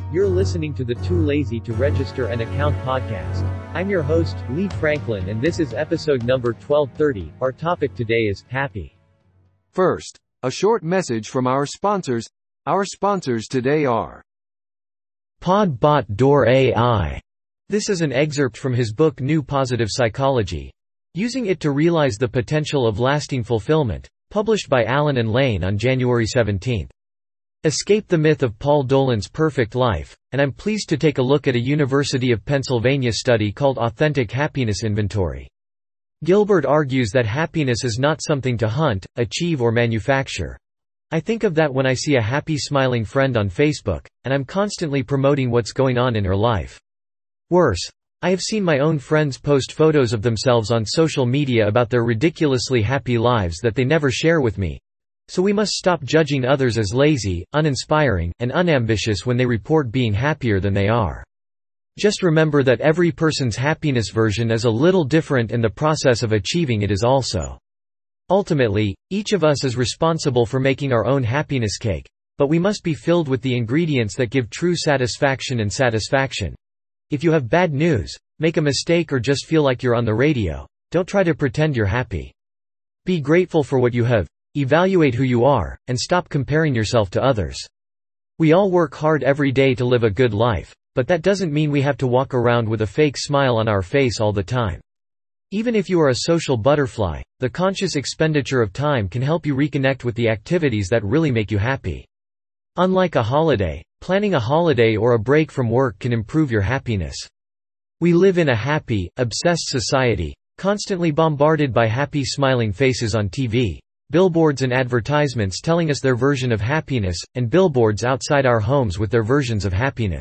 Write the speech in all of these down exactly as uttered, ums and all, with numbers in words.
You're listening to the Too Lazy to Register an Account podcast. I'm your host, Lee Franklin, and this is episode number twelve thirty. Our topic today is happy. First, a short message from our sponsors. Our sponsors today are Podbot Door A I. This is an excerpt from his book New Positive Psychology. Using it to realize the potential of lasting fulfillment, published by Allen and Lane on January seventeenth. Escape the myth of Paul Dolan's perfect life, and I'm pleased to take a look at a University of Pennsylvania study called Authentic Happiness Inventory. Gilbert argues that happiness is not something to hunt, achieve or manufacture. I think of that when I see a happy smiling friend on Facebook, and I'm constantly promoting what's going on in her life. Worse, I have seen my own friends post photos of themselves on social media about their ridiculously happy lives that they never share with me. So we must stop judging others as lazy, uninspiring, and unambitious when they report being happier than they are. Just remember that every person's happiness version is a little different and the process of achieving it is also. Ultimately, each of us is responsible for making our own happiness cake, but we must be filled with the ingredients that give true satisfaction and satisfaction. If you have bad news, make a mistake or just feel like you're on the radio, don't try to pretend you're happy. Be grateful for what you have. Evaluate who you are, and stop comparing yourself to others. We all work hard every day to live a good life, but that doesn't mean we have to walk around with a fake smile on our face all the time. Even if you are a social butterfly, the conscious expenditure of time can help you reconnect with the activities that really make you happy. Unlike a holiday, planning a holiday or a break from work can improve your happiness. We live in a happy, obsessed society, constantly bombarded by happy smiling faces on T V. Billboards and advertisements telling us their version of happiness, and billboards outside our homes with their versions of happiness.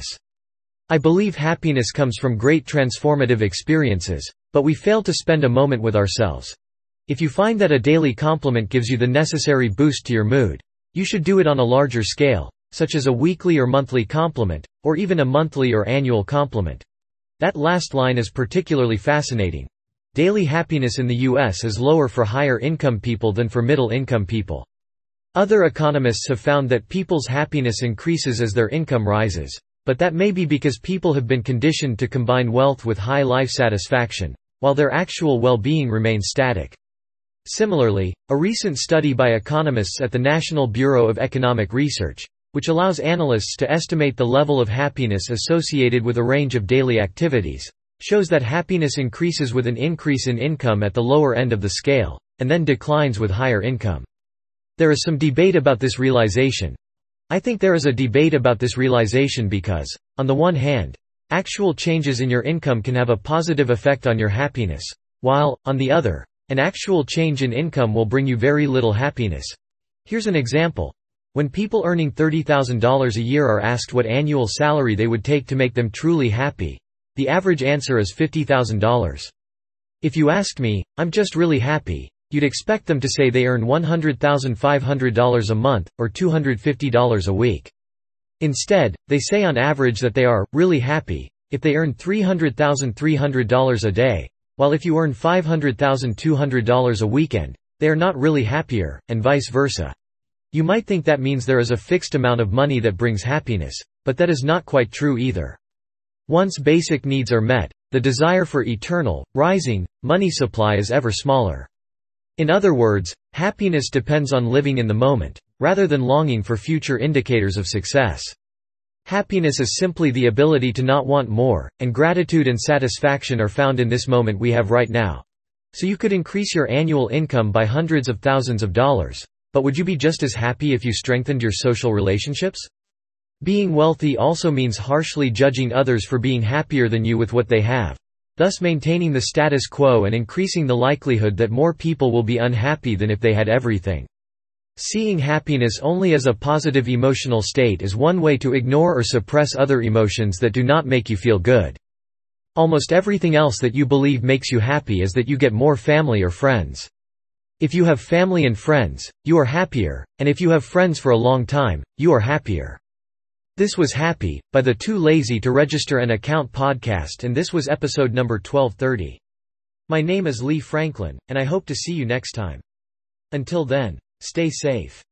I believe happiness comes from great transformative experiences, but we fail to spend a moment with ourselves. If you find that a daily compliment gives you the necessary boost to your mood, you should do it on a larger scale, such as a weekly or monthly compliment, or even a monthly or annual compliment. That last line is particularly fascinating. Daily happiness in the U S is lower for higher-income people than for middle-income people. Other economists have found that people's happiness increases as their income rises, but that may be because people have been conditioned to combine wealth with high life satisfaction, while their actual well-being remains static. Similarly, a recent study by economists at the National Bureau of Economic Research, which allows analysts to estimate the level of happiness associated with a range of daily activities, shows that happiness increases with an increase in income at the lower end of the scale, and then declines with higher income. There is some debate about this realization. I think there is a debate about this realization because, on the one hand, actual changes in your income can have a positive effect on your happiness, while, on the other, an actual change in income will bring you very little happiness. Here's an example. When people earning thirty thousand dollars a year are asked what annual salary they would take to make them truly happy, the average answer is fifty thousand dollars. If you asked me, I'm just really happy, you'd expect them to say they earn one hundred thousand five hundred dollars a month, or two hundred fifty dollars a week. Instead, they say on average that they are really happy if they earn three hundred thousand three hundred dollars a day, while if you earn five hundred thousand two hundred dollars a weekend, they are not really happier, and vice versa. You might think that means there is a fixed amount of money that brings happiness, but that is not quite true either. Once basic needs are met, the desire for eternal, rising, money supply is ever smaller. In other words, happiness depends on living in the moment, rather than longing for future indicators of success. Happiness is simply the ability to not want more, and gratitude and satisfaction are found in this moment we have right now. So you could increase your annual income by hundreds of thousands of dollars, but would you be just as happy if you strengthened your social relationships? Being wealthy also means harshly judging others for being happier than you with what they have, thus maintaining the status quo and increasing the likelihood that more people will be unhappy than if they had everything. Seeing happiness only as a positive emotional state is one way to ignore or suppress other emotions that do not make you feel good. Almost everything else that you believe makes you happy is that you get more family or friends. If you have family and friends, you are happier, and if you have friends for a long time, you are happier. This was Happy, by the Too Lazy to Register an Account podcast, and this was episode number twelve thirty. My name is Lee Franklin, and I hope to see you next time. Until then, stay safe.